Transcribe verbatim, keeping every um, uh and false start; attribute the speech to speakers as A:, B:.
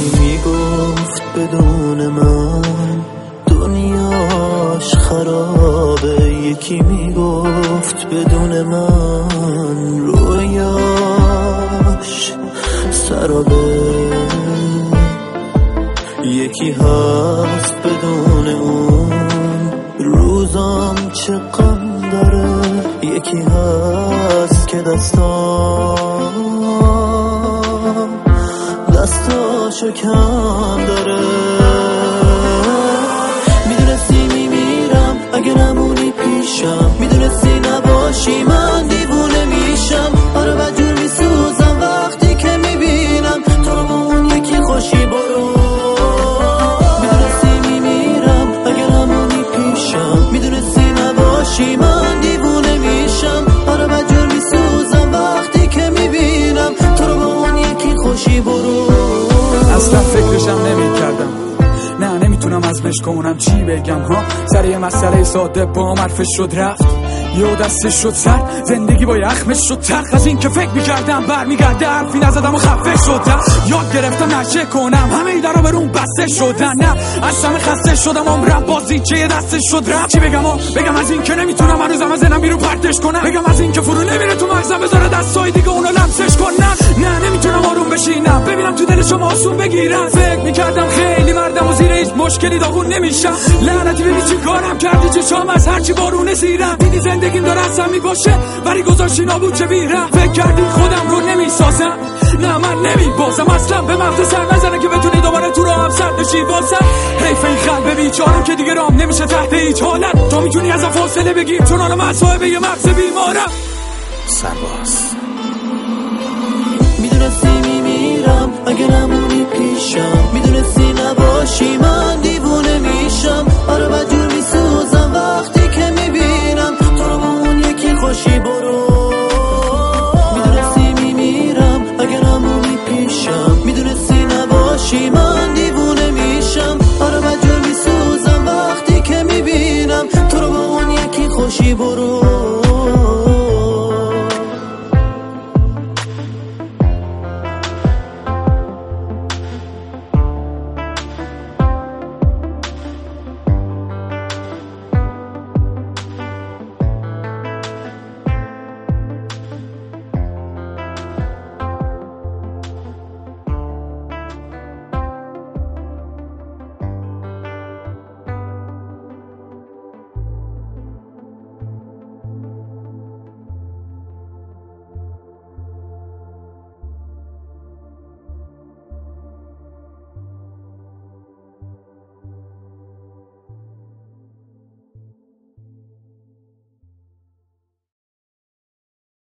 A: یکی میگفت بدون من دنیاش خرابه، یکی میگفت بدون من رویاش سرابه، یکی هست بدون اون روزام چه غم داره، یکی هست که دستام دستاشو کم داره. میدونستی میمیرم اگه نمونی پیشم، میدونستی نباشی من دیوونه میشم. آره بدجور میسوزم وقتی که میبینم تو رو با اون یکی خوشی برو. میدونستی میمیرم اگه نمونی پیشم، میدونستی نباشی من دیوونه میشم. آره بدجور میسوزم وقتی که میبینم تو رو با اون یکی خوشی برو.
B: اصلا فکرشم نمی کردم، نه نمیتونم ازمش کنم چی بگم ها. سر یه مسئله ساده با حرفش شد رفت، یه دستش شد سر، زندگی با یخمش شد تلخ. از این که فکر میکردم برمیگرده حرفی نزدم و خفه شدم. یاد گرفتم نشه کنم همه ای درا برون بسته شدن. نه از همه خسته شدم عمرم بازی چه یه دستش شد رفت. چی بگم ها بگم از این که نمیتونم هنوزم از ذهنم بیرون پرتش کنم. بگم از این که فرو نمیره تو مغزم بذاره دستای دیگه اونو لمسش کنن. نه نمیتونم آروم بشینم ببینم تو دل شما آسون بگیرم. فکر میکردم خیلی مردم و زیر هیچ مشکلی داغون نمیشم. لعنتی ببین چی کارم کردی چشام از هرچی بارونه سیرم. دیدی زندگیم داره اصلا میباشه ولی گذاشتی نابود چه بیرم. فکر کردی خودم رو نمیسازم، نه من نمیبازم اصلا به مغز سر نزنه که بتونی دوباره تو رو هم سر نشی بازم. حیف این قلب بیچارم که دیگه رام نمیشه تحت هیچ حالت. تو میتونی ازم فاصله بگیر چون آنم مصاحبه یه مغز بیمارم.
A: سرباز میدونستی میمیرم اگه نمونی پیشم، میدونستی نباشی من دیوونه میشم. آره بدجور میسوزم وقتی که میبینم تو رو با اون یکی خوشی برو. میدونستی میمیرم اگه نمونی پیشم، میدونستی نباشی من دیوونه میشم. آره بدجور میسوزم وقتی که میبینم تو رو با اون یکی خوشی برو.